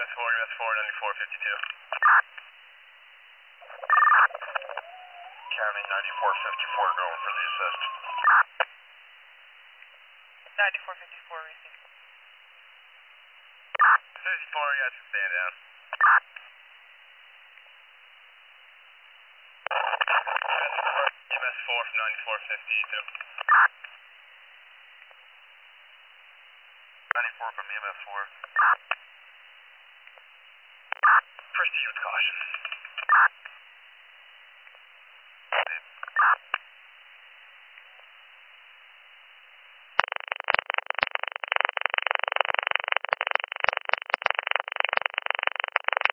EMS4, 9452. County 9454 going for the assist. 9454 received. 54, yes, stand down. EMS4 from 9452. 94 from EMS4. Proceed with caution.